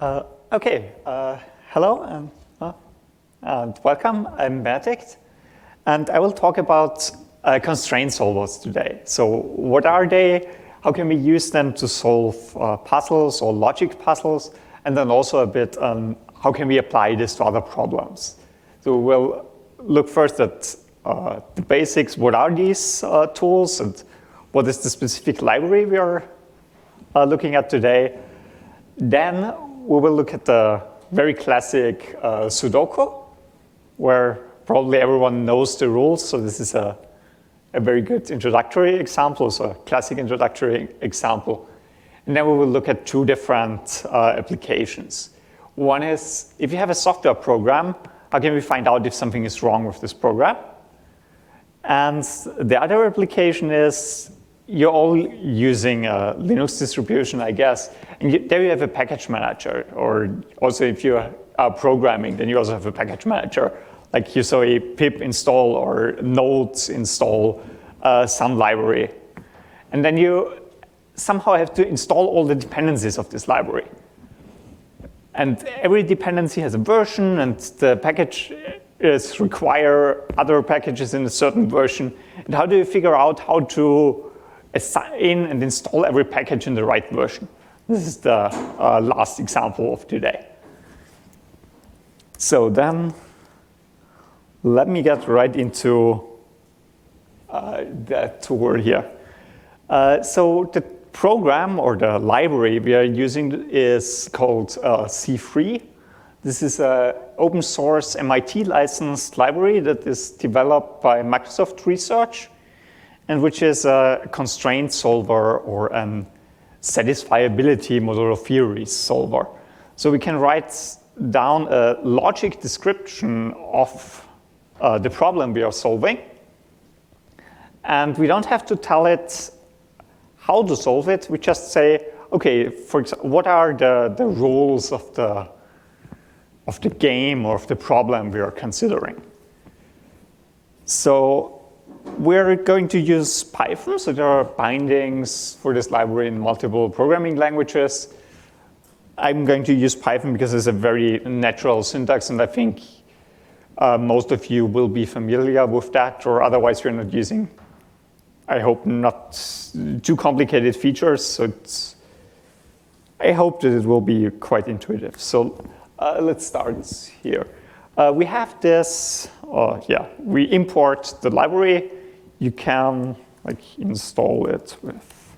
Hello and welcome. I'm Benedict, and I will talk about constraint solvers today. So what are they? How can we use them to solve puzzles or logic puzzles? And then also a bit on how can we apply this to other problems. So we'll look first at the basics. What are these tools and what is the specific library we are looking at today? Then we will look at the very classic Sudoku, where probably everyone knows the rules. So this is a very good introductory example, so a classic introductory example. And then we will look at two different applications. One is, if you have a software program, how can we find out if something is wrong with this program? And the other application is, you're all using a Linux distribution, I guess, and there you have a package manager, or also if you are programming, then you also have a package manager. Like you saw a pip install or node install some library. And then you somehow have to install all the dependencies of this library. And every dependency has a version, and the packages require other packages in a certain version. And how do you figure out how to assign and install every package in the right version? This is the last example of today. So then, let me get right into the tour here. So the program or the library we are using is called C3. This is an open source MIT licensed library that is developed by Microsoft Research, and which is a constraint solver or a satisfiability modular theory solver. So we can write down a logic description of the problem we are solving, and we don't have to tell it how to solve it. We just say, okay, for example, what are the rules of the game or of the problem we are considering? So we're going to use Python, so there are bindings for this library in multiple programming languages. I'm going to use Python because it's a very natural syntax, and I think most of you will be familiar with that, or otherwise you're not using, I hope, not too complicated features. So I hope that it will be quite intuitive. So let's start here. We have this, we import the library. You can install it with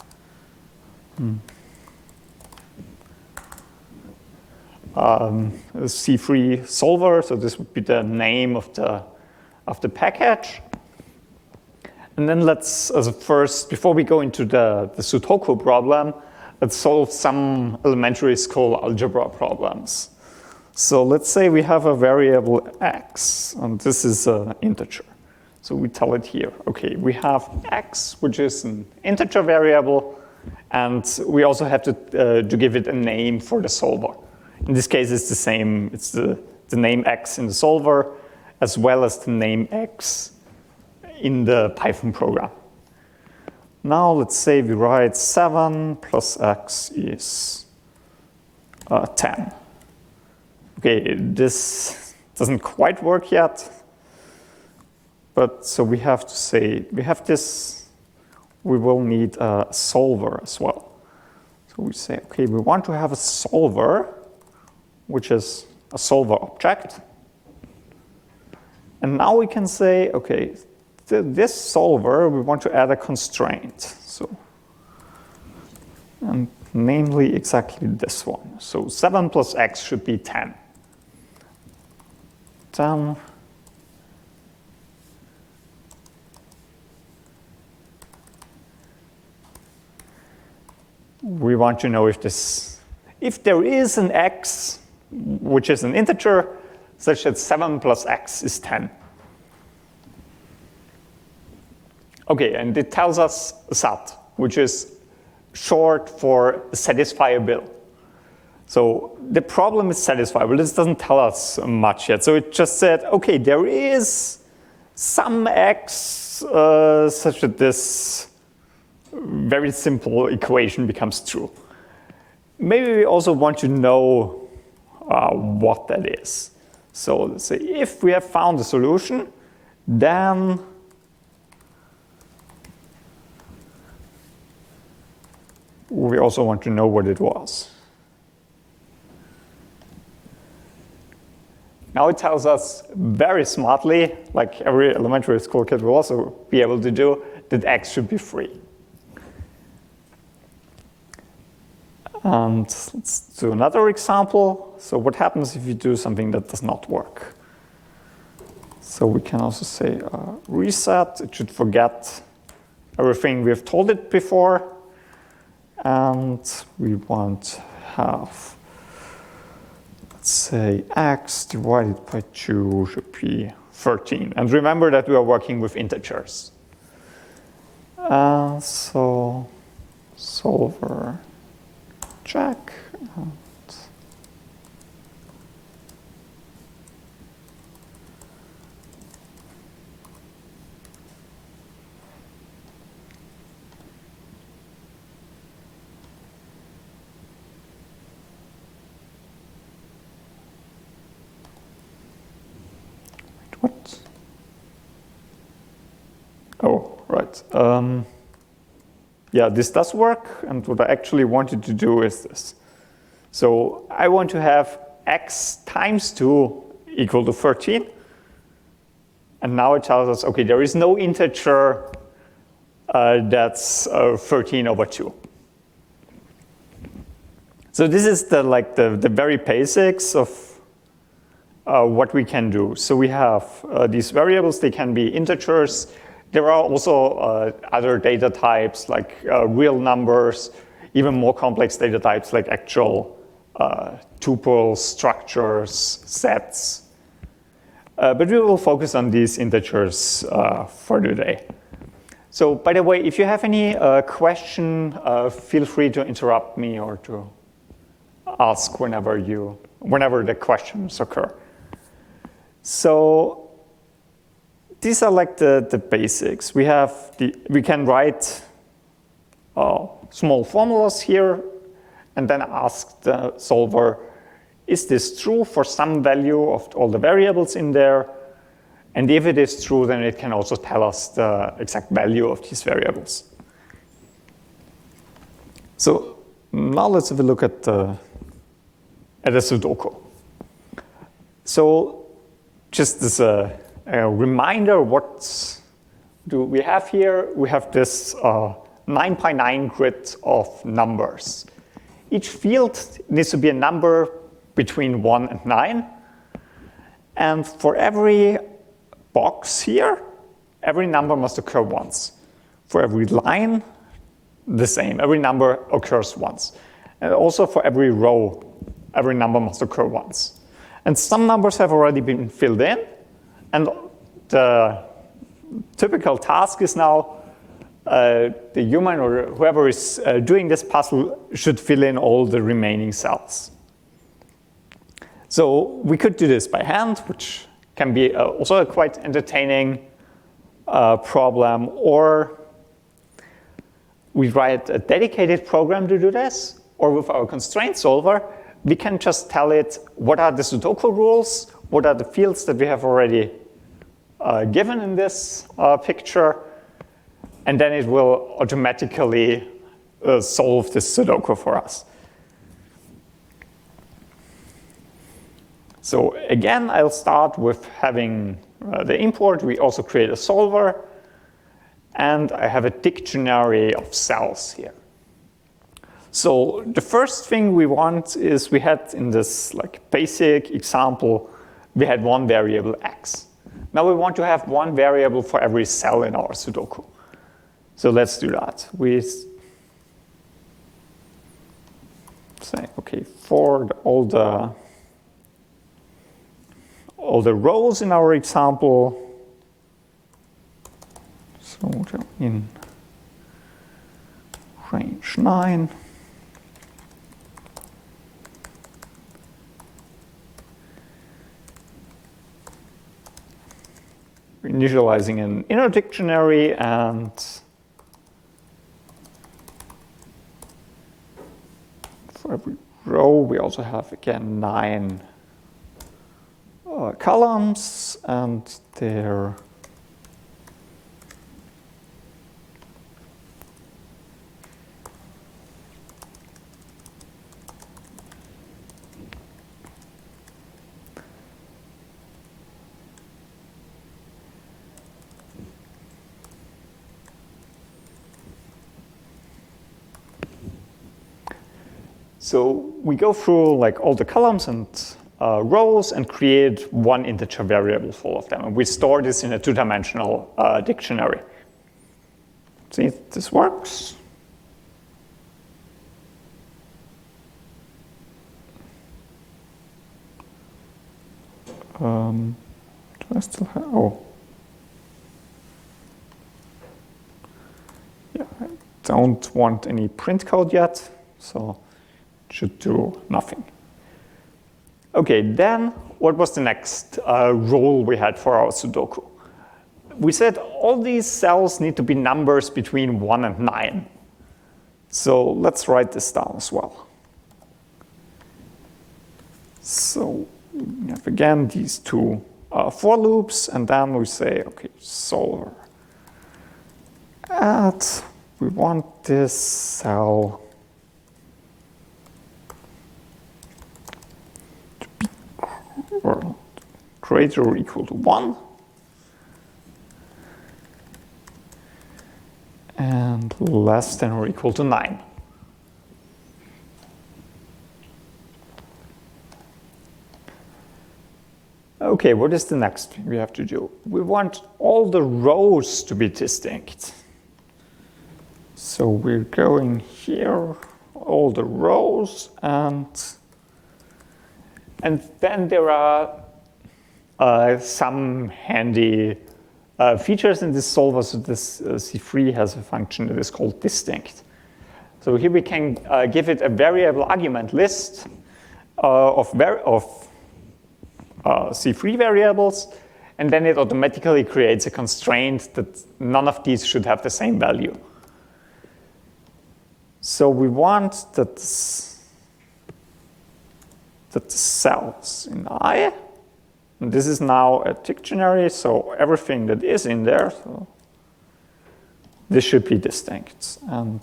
a C3 solver. So this would be the name of the package. And then let's, as a first, before we go into the Sudoku problem, let's solve some elementary school algebra problems. So let's say we have a variable x, and this is an integer. So we tell it here, okay, we have x, which is an integer variable, and we also have to give it a name for the solver. In this case, it's the same. It's the name x in the solver, as well as the name x in the Python program. Now let's say we write 7 plus x is 10. Okay, this doesn't quite work yet, but so we have to say, we have this, we will need a solver as well. So we say, okay, we want to have a solver, which is a solver object. And now we can say, okay, this solver, we want to add a constraint. So, and namely exactly this one. So 7 plus x should be 10. Then we want to know if there is an x, which is an integer, such that 7 plus x is 10. Okay, and it tells us SAT, which is short for satisfiable. So the problem is satisfiable. This doesn't tell us much yet. So it just said, okay, there is some x such that this very simple equation becomes true. maybe we also want to know what that is. So let's say if we have found a solution, then we also want to know what it was. Now it tells us very smartly, like every elementary school kid will also be able to do, that x should be free. And let's do another example. So what happens if you do something that does not work? So we can also say reset. It should forget everything we've told it before. And we want to have, let's say, x divided by 2 should be 13. And remember that we are working with integers. So solver check. And what? Oh, right. Yeah, this does work, and what I actually wanted to do is this. So I want to have x times 2 equal to 13. And now it tells us, okay, there is no integer that's 13 over 2. So this is the very basics of what we can do. So we have these variables. They can be integers. There are also other data types like real numbers, even more complex data types like actual tuples, structures, sets. But we will focus on these integers for today. So by the way, if you have any question, feel free to interrupt me or to ask whenever the questions occur. So these are like the basics. We can write small formulas here and then ask the solver, is this true for some value of all the variables in there? And if it is true, then it can also tell us the exact value of these variables. So now let's have a look at a Sudoku. So just as a reminder, what do we have here? We have this 9 by 9 grid of numbers. Each field needs to be a number between 1 and 9. And for every box here, every number must occur once. For every line, the same. Every number occurs once. And also for every row, every number must occur once. And some numbers have already been filled in. And the typical task is now the human or whoever is doing this puzzle should fill in all the remaining cells. So we could do this by hand, which can be also a quite entertaining problem, or we write a dedicated program to do this, or with our constraint solver, we can just tell it what are the Sudoku rules, what are the fields that we have already given in this picture, and then it will automatically solve this Sudoku for us. So again, I'll start with having the import. We also create a solver, and I have a dictionary of cells here. So the first thing we want is we had in this basic example, we had one variable x. Now we want to have one variable for every cell in our Sudoku. So let's do that. We say, okay, for all the rows in our example, so in range 9, we're initializing an inner dictionary, and for every row, we also have, again, 9 columns, and they're so we go through like all the columns and rows and create one integer variable for all of them. And we store this in a 2-dimensional dictionary. See if this works. Do I still have, oh. Yeah, I don't want any print code yet, so it should do nothing. Okay, then what was the next rule we had for our Sudoku? We said all these cells need to be numbers between 1 and 9. So let's write this down as well. So we have again these 2 for loops, and then we say, okay, solver add, we want this cell to be greater or equal to 1. And less than or equal to 9. Okay, what is the next thing we have to do? We want all the rows to be distinct. So we're going here, all the rows, and then there are some handy features in this solver. So this C3 has a function that is called distinct. So here we can give it a variable argument list of C3 variables, and then it automatically creates a constraint that none of these should have the same value. So we want that the cells in I, and this is now a dictionary, so everything that is in there, so this should be distinct. And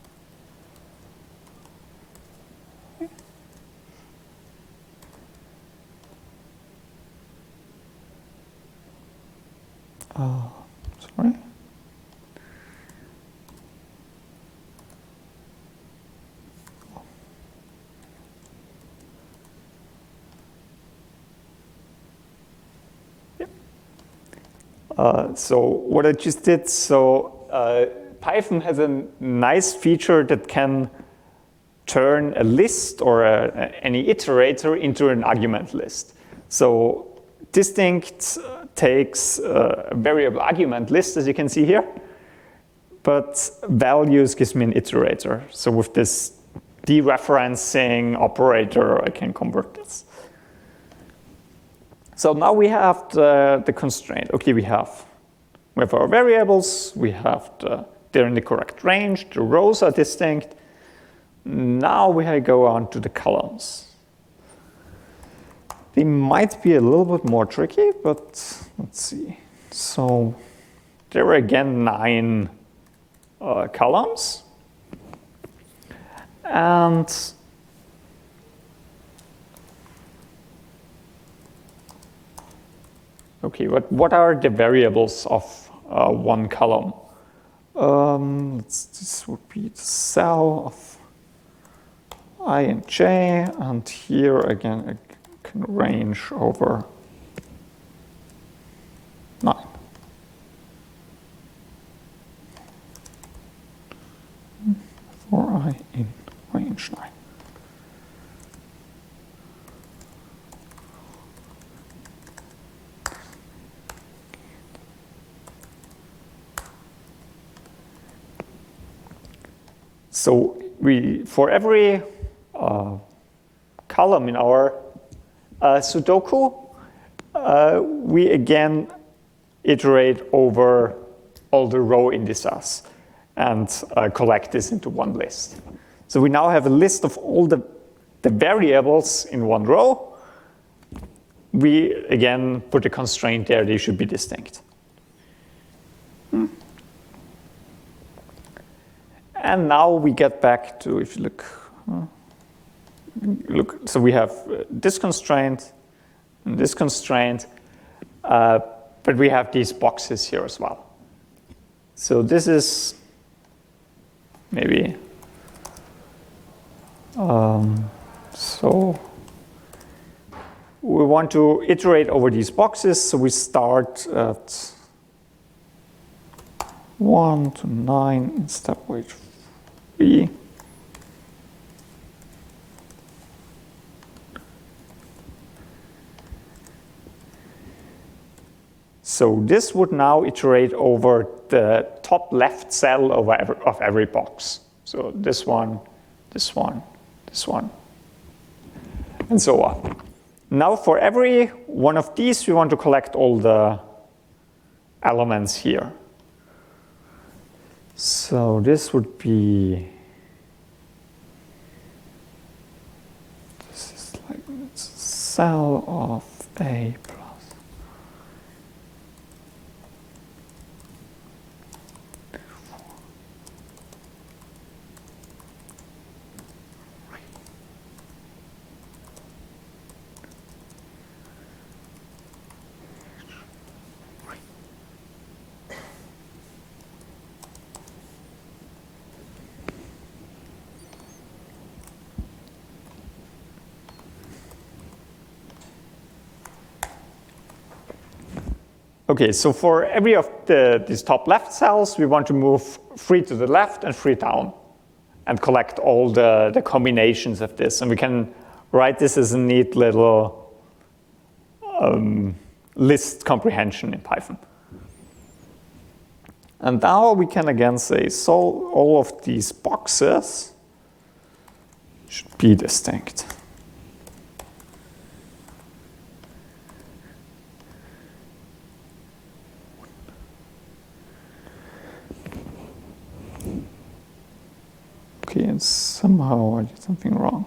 sorry. So what I just did, so Python has a nice feature that can turn a list or any iterator into an argument list. So distinct takes a variable argument list, as you can see here, but values gives me an iterator. So with this dereferencing operator, I can convert this. So now we have the constraint. Okay, we have our variables, they're in the correct range, the rows are distinct. Now we go on to the columns. They might be a little bit more tricky, but let's see. So there are again 9 columns. And okay, what are the variables of one column? This would be the cell of I and j, and here again I can range over 9. For I in range 9. So for every column in our Sudoku, we again iterate over all the row indices and collect this into one list. So we now have a list of all the variables in one row. We, again, put a constraint there. They should be distinct. And now we get back to, if you look, so we have this constraint and this constraint, but we have these boxes here as well. So this is maybe, so we want to iterate over these boxes, so we start at 1 to 9 in step weight 3. So this would now iterate over the top left cell of every box. So this one, this one, this one, and so on. Now for every one of these, we want to collect all the elements here. So this would be, this is like it's a cell of A plus. Okay, so for every of these top left cells, we want to move 3 to the left and 3 down and collect all the combinations of this. And we can write this as a neat little list comprehension in Python. And now we can again say, so all of these boxes should be distinct. Okay, and somehow I did something wrong.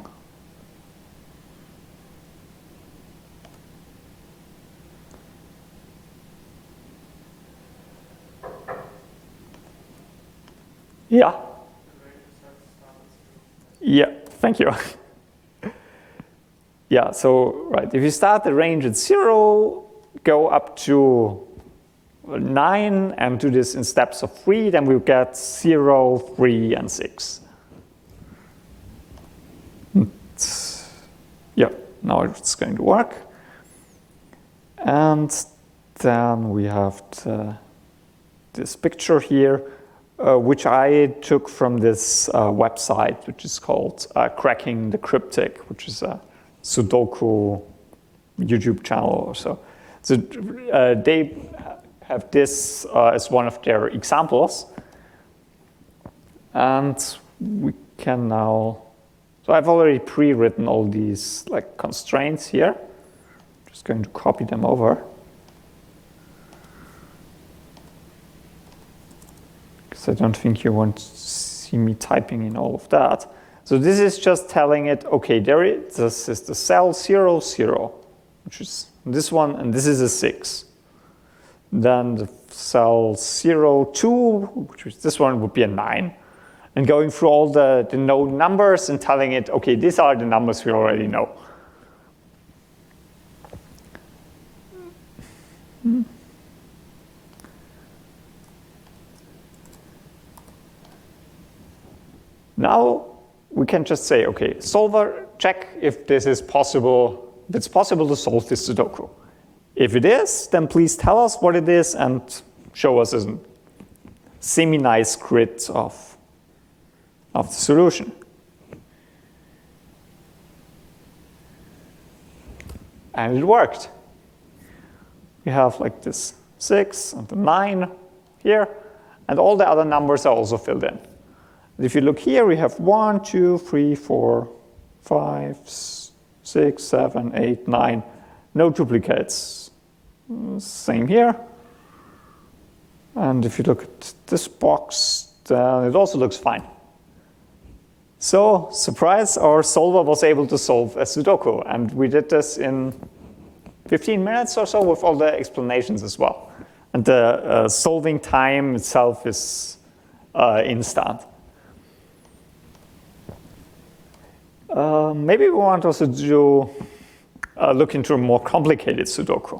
Yeah. Yeah, thank you. Yeah, so, right, if you start the range at 0, go up to 9, and do this in steps of 3, then we'll get 0, 3, and 6. Yeah, now it's going to work. And then we have this picture here, which I took from this website, which is called Cracking the Cryptic, which is a Sudoku YouTube channel or so. So they have this as one of their examples. And we can now, so I've already pre-written all these like constraints here. Just going to copy them over. Because I don't think you want to see me typing in all of that. So this is just telling it, okay, this is the cell 0, 0, which is this one, and this is a 6. Then the cell 0, 2, which is this one, would be a 9. And going through all the known numbers and telling it, okay, these are the numbers we already know. Now we can just say, okay, solver, check if this is possible, if it's possible to solve this Sudoku. If it is, then please tell us what it is and show us a semi-nice grid of the solution. And it worked. We have like this 6 and the 9 here, and all the other numbers are also filled in. If you look here, we have 1, 2, 3, 4, 5, 6, 7, 8, 9. No duplicates. Same here. And if you look at this box, then it also looks fine. So, surprise, our solver was able to solve a Sudoku, and we did this in 15 minutes or so with all the explanations as well. And the solving time itself is instant. Maybe we want also to look into a more complicated Sudoku.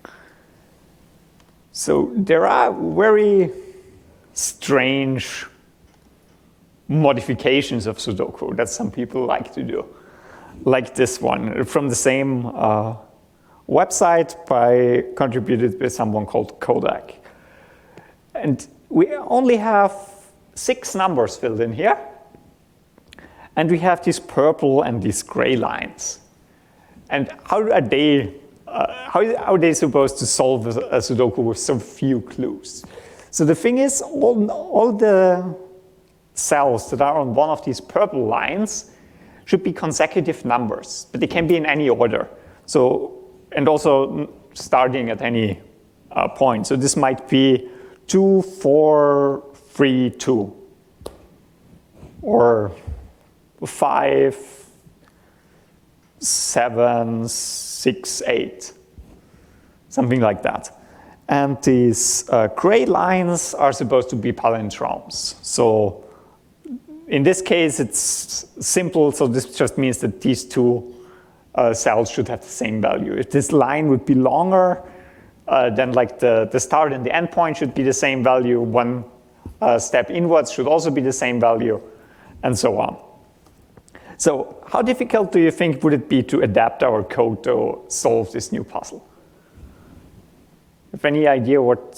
So there are very strange modifications of Sudoku that some people like to do, like this one from the same website contributed by someone called Kodak. And we only have 6 numbers filled in here, and we have these purple and these gray lines. And how are they supposed to solve a Sudoku with so few clues? So the thing is, all the cells that are on one of these purple lines should be consecutive numbers, but they can be in any order. So, and also starting at any point. So this might be 2, 4, 3, 2, or 5, 7, 6, 8, something like that. And these gray lines are supposed to be palindromes. So in this case, it's simple. So this just means that these 2 cells should have the same value. If this line would be longer, then like the start and the end point should be the same value. One step inwards should also be the same value, and so on. So how difficult do you think would it be to adapt our code to solve this new puzzle? Have any idea what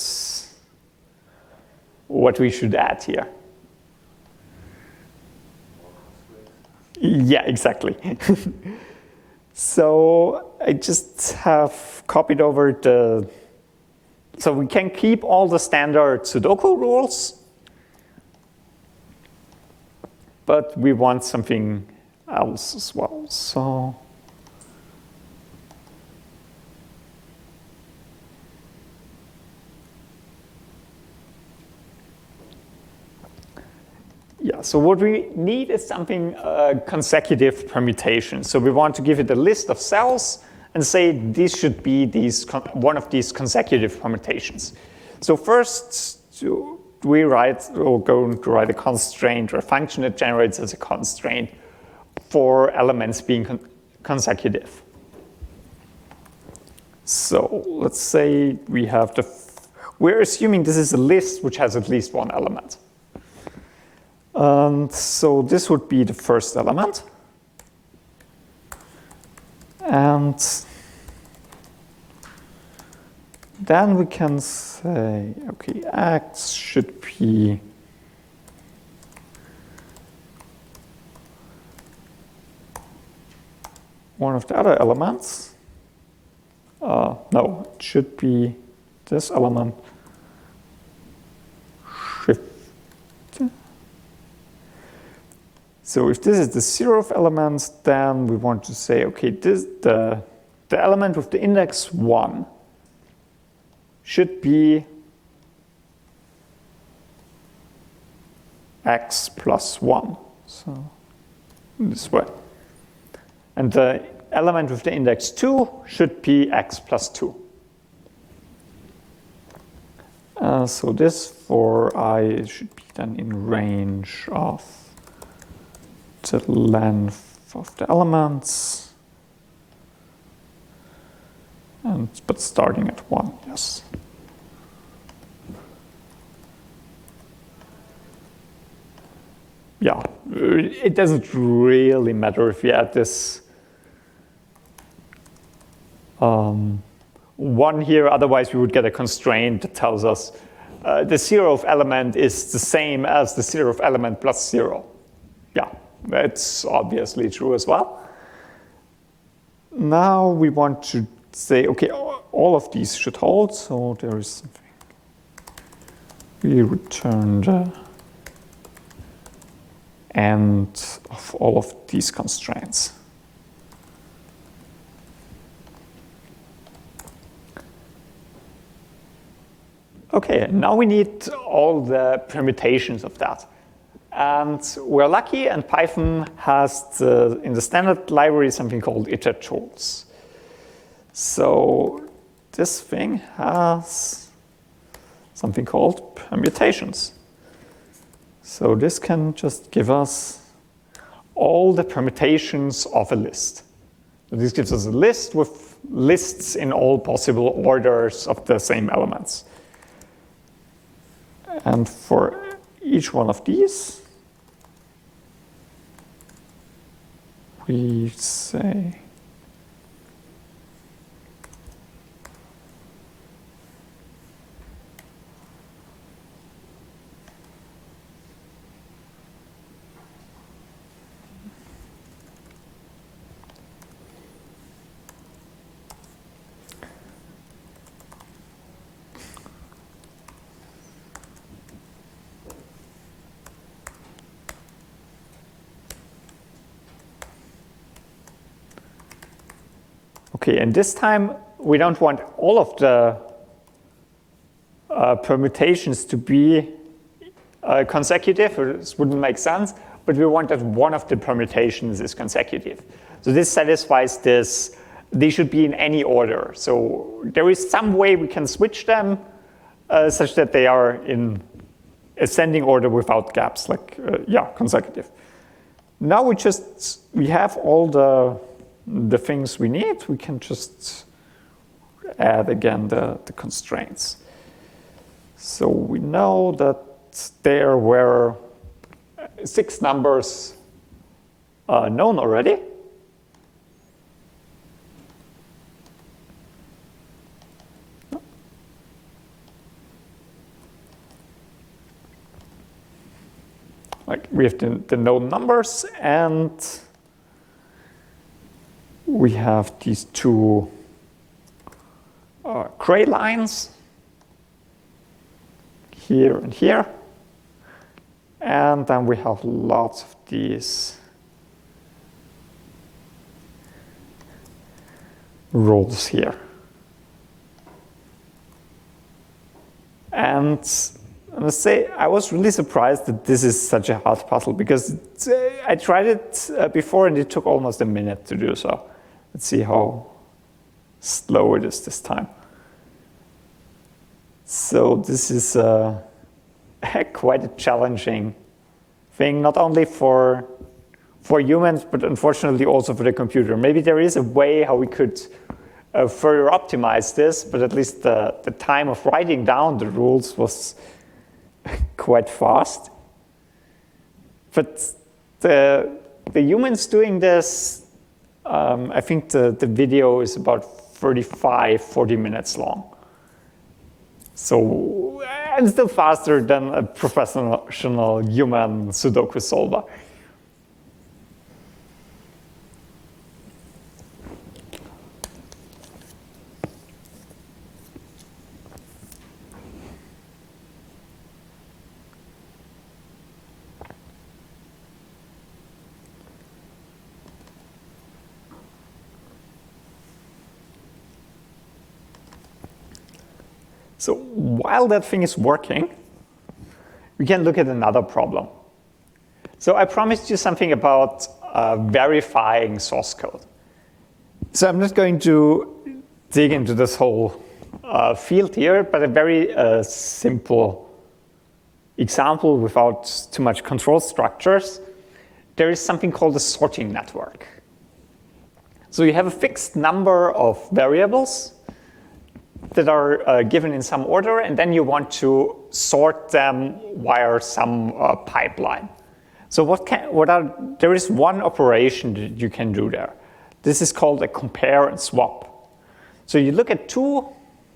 we should add here? Yeah, exactly. So I just have copied over so we can keep all the standard Sudoku rules, but we want something else as well. So yeah, so what we need is something consecutive permutation. So we want to give it a list of cells and say this should be one of these consecutive permutations. So first, we're going to write a constraint or a function that generates as a constraint for elements being consecutive. So let's say we're assuming this is a list which has at least one element. And so this would be the first element. And then we can say, okay, X should be one of the other elements. No, it should be this element. Shift. So if this is the 0th element, then we want to say, okay, the element with the index 1 should be X plus 1. So this way. And the element with the index 2 should be X plus 2. So this for I should be then in range of the length of the elements, but starting at 1, yes. Yeah, it doesn't really matter if we add this 1 here, otherwise we would get a constraint that tells us the 0th element is the same as the 0th element plus 0. Yeah, that's obviously true as well. Now we want to say, okay, all of these should hold, so there is something. We return the end of all of these constraints. Okay, now we need all the permutations of that. And we're lucky, and Python has in the standard library something called itertools. So this thing has something called permutations. So this can just give us all the permutations of a list. So this gives us a list with lists in all possible orders of the same elements. And for each one of these, we say okay, and this time we don't want all of the permutations to be consecutive, or this wouldn't make sense, but we want that one of the permutations is consecutive. So this satisfies this, they should be in any order. So there is some way we can switch them such that they are in ascending order without gaps, like, consecutive. Now we have all the things we need. We can just add again the constraints. So we know that there were 6 numbers known already. Like we have the known numbers, and we have these 2 gray lines here and here. And then we have lots of these rows here. And I must say, I was really surprised that this is such a hard puzzle, because I tried it before and it took almost a minute to do so. Let's see how slow it is this time. So this is quite a challenging thing, not only for humans, but unfortunately also for the computer. Maybe there is a way how we could further optimize this, but at least the time of writing down the rules was quite fast. But the humans doing this, I think the video is about 40 minutes long. So, and still faster than a professional human Sudoku solver. So while that thing is working, we can look at another problem. So I promised you something about verifying source code. So I'm not going to dig into this whole field here, but a very simple example without too much control structures. There is something called a sorting network. So you have a fixed number of variables that are given in some order, and then you want to sort them via some pipeline. So there is one operation that you can do there. This is called a compare and swap. So you look at 2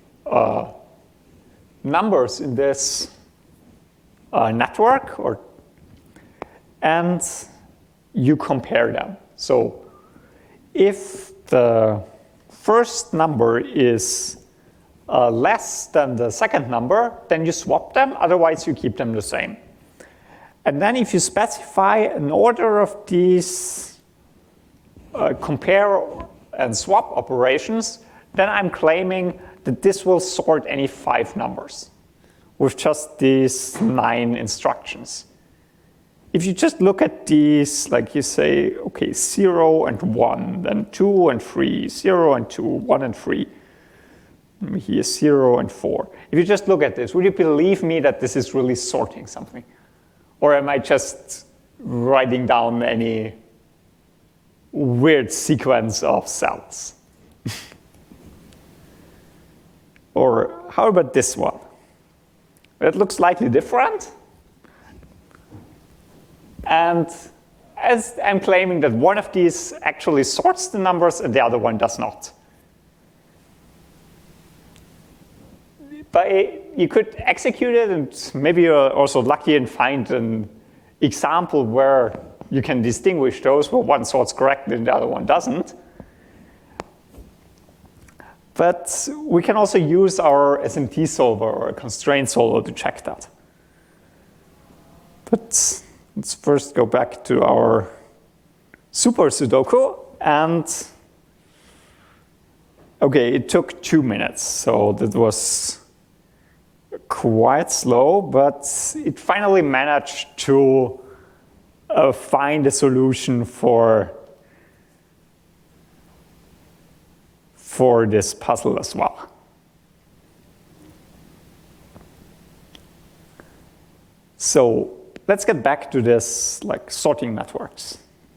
numbers in this network, and you compare them. So if the first number is less than the second number, then you swap them, otherwise you keep them the same. And then if you specify an order of these compare and swap operations, then I'm claiming that this will sort any 5 numbers with just these 9 instructions. if you just look at these, like you say, okay, 0 and 1, then 2 and 3, 0 and 2, 1 and 3. Here, 0 and 4. If you just look at this, would you believe me that this is really sorting something? Or am I just writing down any weird sequence of cells? Or how about this one? It looks slightly different. And as I'm claiming that one of these actually sorts the numbers and the other one does not. But you could execute it, and maybe you're also lucky and find an example where you can distinguish those where one sorts correctly and the other one doesn't. But we can also use our SMT solver or a constraint solver to check that. But let's first go back to our super Sudoku. And okay, it took 2 minutes, so that was quite slow, but it finally managed to find a solution for this puzzle as well. So let's get back to this, like, sorting networks.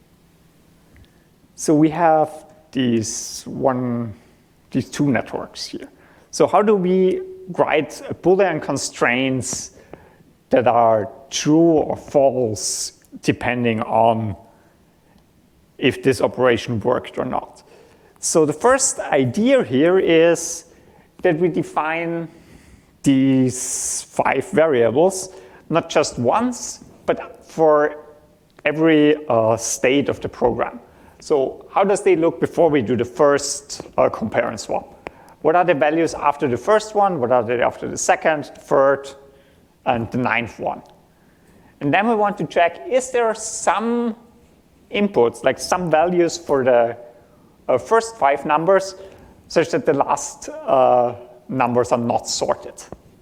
So we have these two networks here. So how do we write Boolean constraints that are true or false depending on if this operation worked or not? So the first idea here is that we define these 5 variables, not just once, but for every state of the program. So how does they look before we do the first compare and swap? What are the values after the first one? What are they after the second, third, and the 9th one? And then we want to check, is there some inputs, like some values for the first 5 numbers, such that the last numbers are not sorted?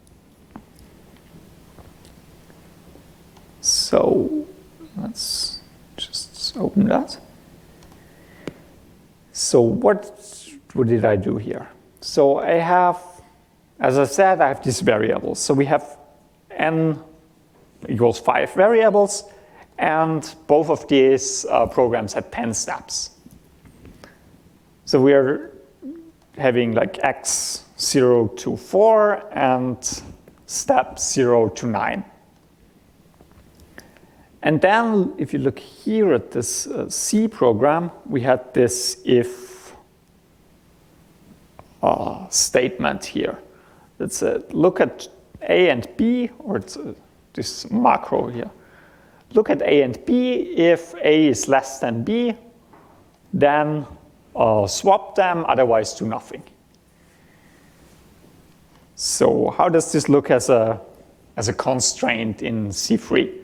So let's just open that. So what did I do here? So I have, as I said, I have these variables. So we have n equals 5 variables, and both of these programs had 10 steps. So we are having like x 0 to 4 and step 0 to 9. And then if you look here at this C program, we had this if statement here. It's a look at A and B, or it's this macro here. Look at A and B. If A is less than B, then swap them, otherwise do nothing. So how does this look as a constraint in C3?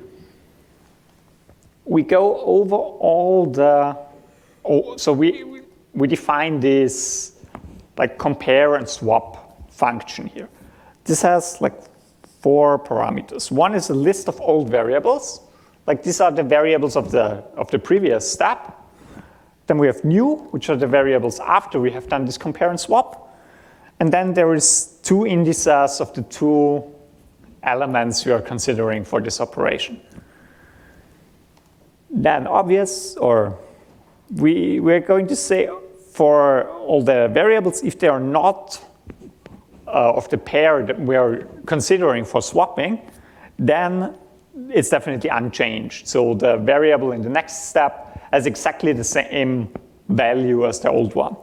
We go over all the, so we define this like compare and swap function here. This has like 4 parameters. One is a list of old variables. Like these are the variables of the previous step. Then we have new, which are the variables after we have done this compare and swap. And then there is 2 indices of the 2 elements we are considering for this operation. Then obvious, or we're going to say for all the variables, if they are not of the pair that we are considering for swapping, then it's definitely unchanged. So the variable in the next step has exactly the same value as the old one.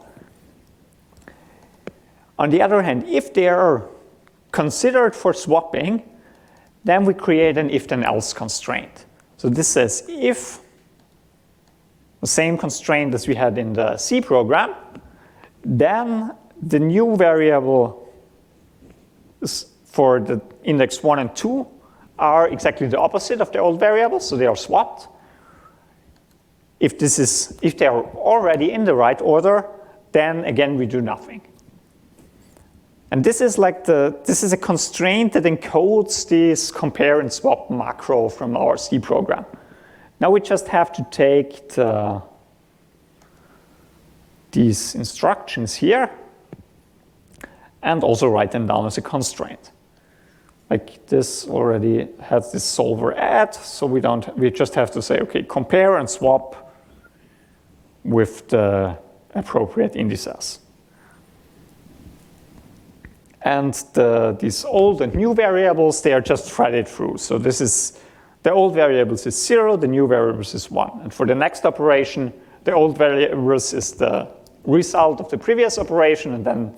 On the other hand, if they are considered for swapping, then we create an if-then-else constraint. So this says if, the same constraint as we had in the C program, then the new variable for the index 1 and 2 are exactly the opposite of the old variables, so they are swapped. If they are already in the right order, then again we do nothing. And this is a constraint that encodes this compare and swap macro from our C program. Now we just have to take these instructions here and also write them down as a constraint. Like this already has this solver add, so we just have to say, okay, compare and swap with the appropriate indices. And these old and new variables, they are just threaded through. So this is, the old variables is 0, the new variables is 1. And for the next operation, the old variables is the result of the previous operation, and then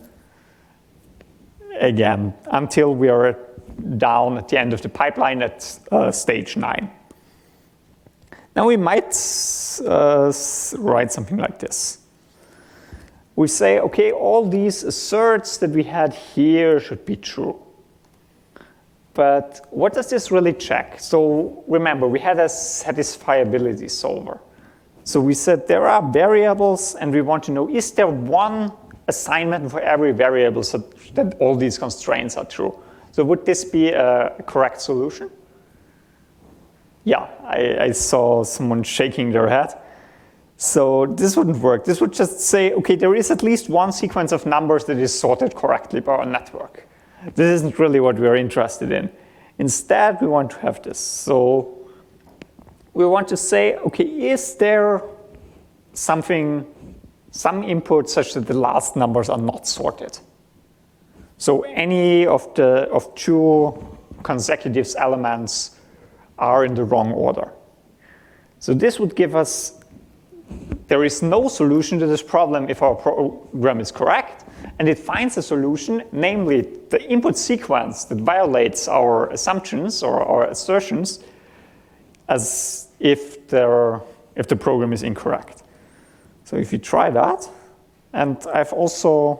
again, until we are down at the end of the pipeline at stage 9. Now we might write something like this. We say, okay, all these asserts that we had here should be true. But what does this really check? So remember, we had a satisfiability solver. So we said there are variables, and we want to know, is there one assignment for every variable so that all these constraints are true? So would this be a correct solution? Yeah, I saw someone shaking their head. So this wouldn't work. This would just say, okay, there is at least one sequence of numbers that is sorted correctly by our network. This isn't really what we're interested in. Instead, we want to have this. So we want to say, okay, is there some input such that the last numbers are not sorted? So any of two consecutive elements are in the wrong order. So this would give us, there is no solution to this problem if our program is correct, and it finds a solution, namely the input sequence that violates our assumptions or our assertions, as if the program is incorrect. So if you try that, and I've also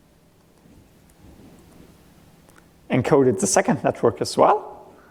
encoded the second network as well,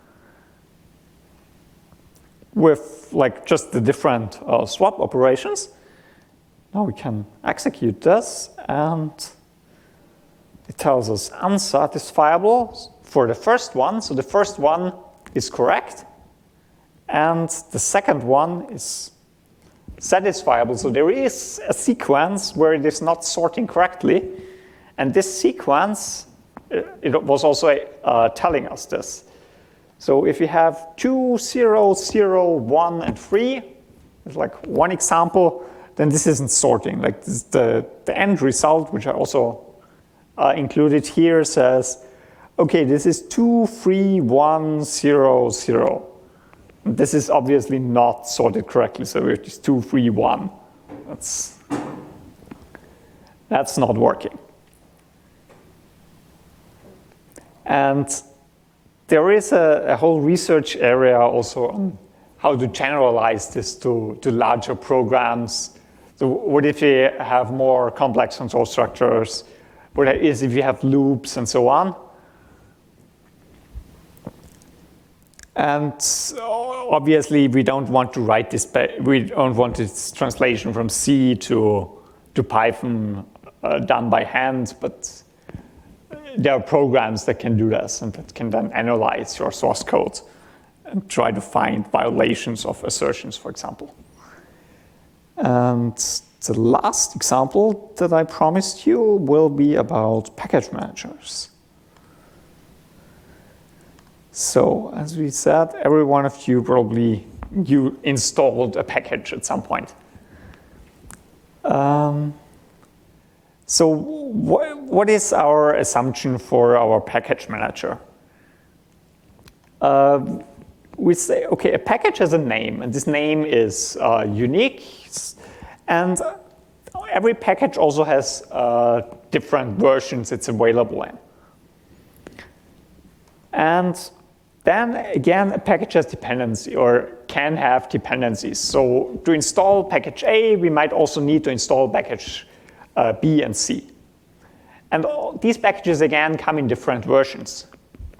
with like just the different swap operations. Now we can execute this, and it tells us unsatisfiable for the first one. So the first one is correct, and the second one is satisfiable. So there is a sequence where it is not sorting correctly, and this sequence, it was also telling us this. So if you have 2, 0, 0, 1, and 3, it's like one example, then this isn't sorting. Like this, the end result, which I also included here, says, okay, this is 2, 3, 1, 0, 0. And this is obviously not sorted correctly, so it is 2, 3, 1. That's not working. And there is a whole research area also on how to generalize this to larger programs. So what if you have more complex control structures? What is if you have loops and so on? And obviously, we don't want to write this. We don't want this translation from C to Python done by hand, but there are programs that can do this and that can then analyze your source code and try to find violations of assertions, for example. And the last example that I promised you will be about package managers. So, as we said, every one of you probably installed a package at some point. So what is our assumption for our package manager? We say, okay, a package has a name, and this name is unique, and every package also has different versions it's available in. And then again, a package has dependency or can have dependencies. So to install package A, we might also need to install package B and C. And these packages, again, come in different versions.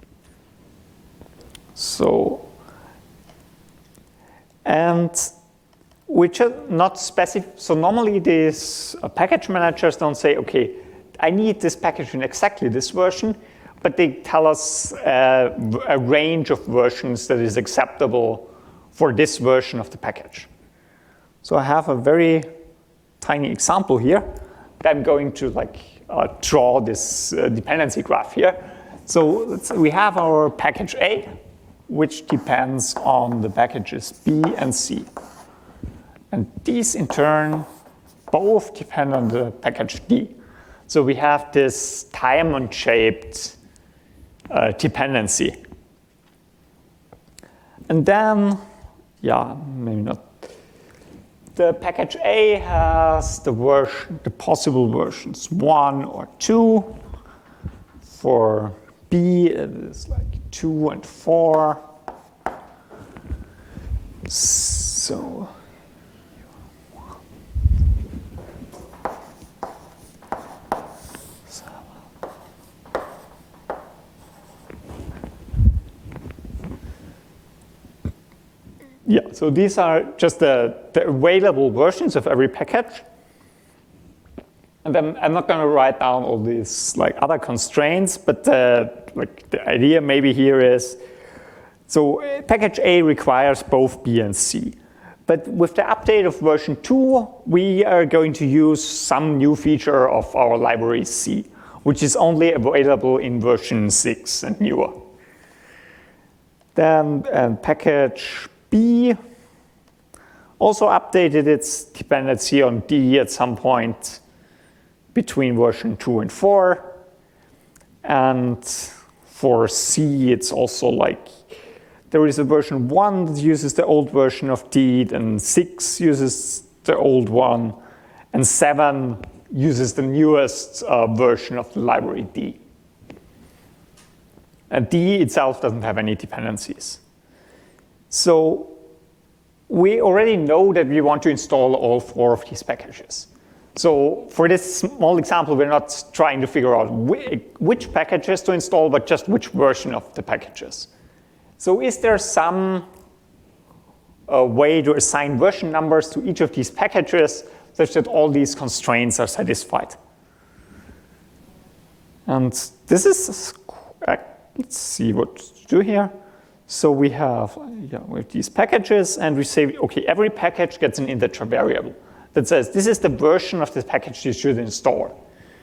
So, and which are not specific. So normally these package managers don't say, okay, I need this package in exactly this version, but they tell us a range of versions that is acceptable for this version of the package. So I have a very tiny example here. I'm going to draw this dependency graph here. So we have our package A, which depends on the packages B and C. And these in turn both depend on the package D. So we have this diamond-shaped dependency. And then, maybe not. The package A has the possible versions 1 or 2. For B, it is like 2 and 4. So so these are just the available versions of every package. And then I'm not going to write down all these other constraints, but the idea maybe here is, so package A requires both B and C. But with the update of version 2, we are going to use some new feature of our library C, which is only available in version 6 and newer. Then package B also updated its dependency on D at some point between version 2 and 4. And for C, it's also there is a version 1 that uses the old version of D, and 6 uses the old one, and 7 uses the newest version of the library D. And D itself doesn't have any dependencies. So we already know that we want to install all 4 of these packages. So for this small example, we're not trying to figure out which packages to install, but just which version of the packages. So is there some way to assign version numbers to each of these packages such that all these constraints are satisfied? And this is, let's see what to do here. So we have these packages, and we say, okay, every package gets an integer variable that says this is the version of this package you should install.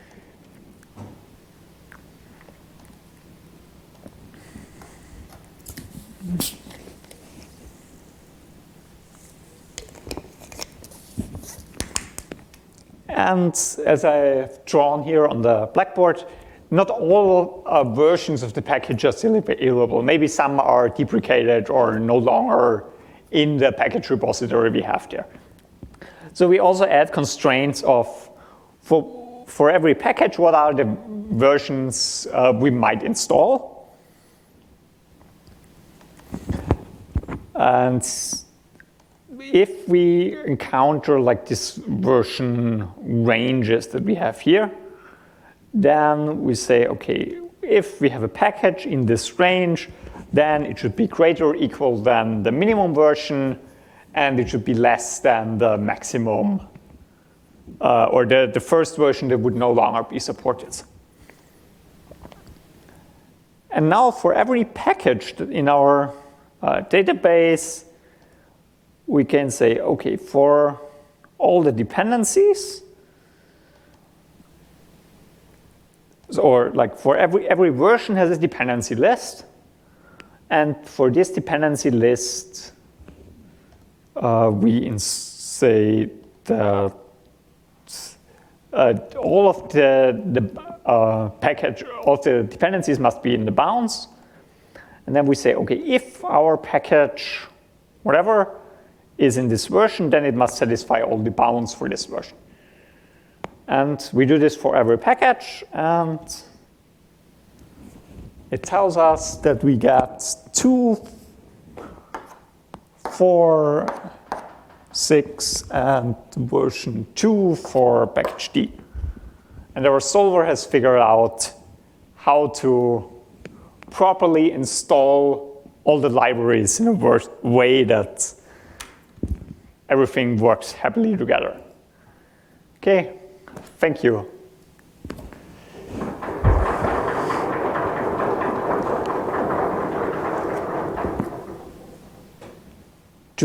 And as I've drawn here on the blackboard, not all versions of the package are still available. Maybe some are deprecated or no longer in the package repository we have there. So we also add constraints of, for every package, what are the versions we might install. And if we encounter this version ranges that we have here, then we say, okay, if we have a package in this range, then it should be greater or equal than the minimum version, and it should be less than the maximum, or the first version that would no longer be supported. And now for every package in our database, we can say, okay, for all the dependencies, or for every version has a dependency list, and for this dependency list, we say that all of the package, all the dependencies must be in the bounds, and then we say, okay, if our package, whatever, is in this version, then it must satisfy all the bounds for this version. And we do this for every package, and it tells us that we get 2, 4, 6, and version 2 for package D. And our solver has figured out how to properly install all the libraries in a way that everything works happily together. Okay. Thank you.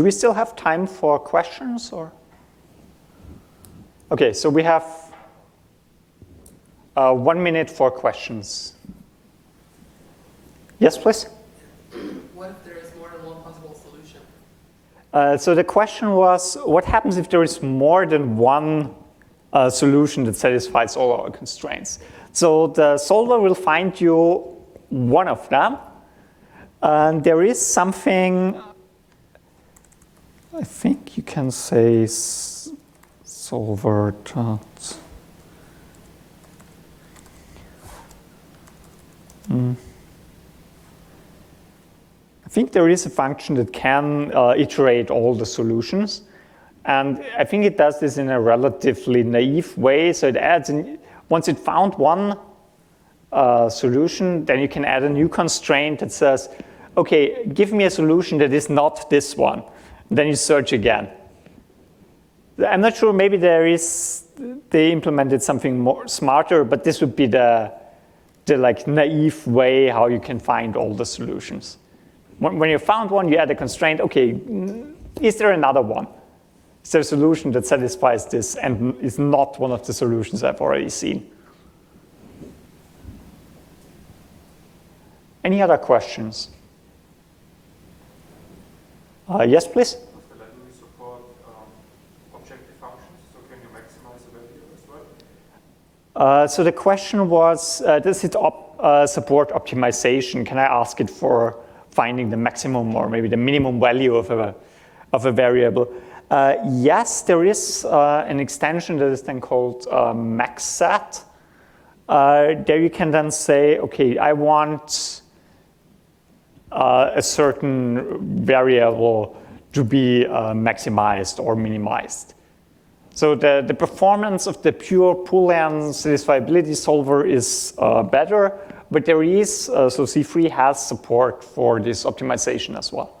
do we still have time for questions or? Okay, so we have 1 minute for questions. Yes, please? What if there is more than one possible solution? So the question was, what happens if there is more than one solution that satisfies all our constraints? So the solver will find you one of them. And there is something, I think you can say solver dot. I think there is a function that can iterate all the solutions. And I think it does this in a relatively naive way. So it adds, once it found one solution, then you can add a new constraint that says, okay, give me a solution that is not this one. Then you search again. I'm not sure, maybe they implemented something more smarter, but this would be the like naive way how you can find all the solutions. When you found one, you add a constraint, okay, is there another one? Is there a solution that satisfies this and is not one of the solutions I've already seen? Any other questions? Yes, please? Does the library support objective functions? So can you maximize the value as well? So the question was, does it support optimization? Can I ask it for finding the maximum or maybe the minimum value of a variable? Yes, there is an extension that is then called maxset. There you can then say, okay, I want a certain variable to be maximized or minimized. So the performance of the pure Boolean satisfiability solver is better, but there is, so C3 has support for this optimization as well.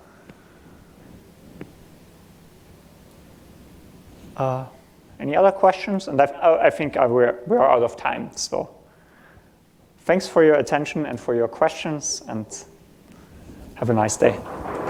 Any other questions? And I think we're out of time. So thanks for your attention and for your questions, and have a nice day.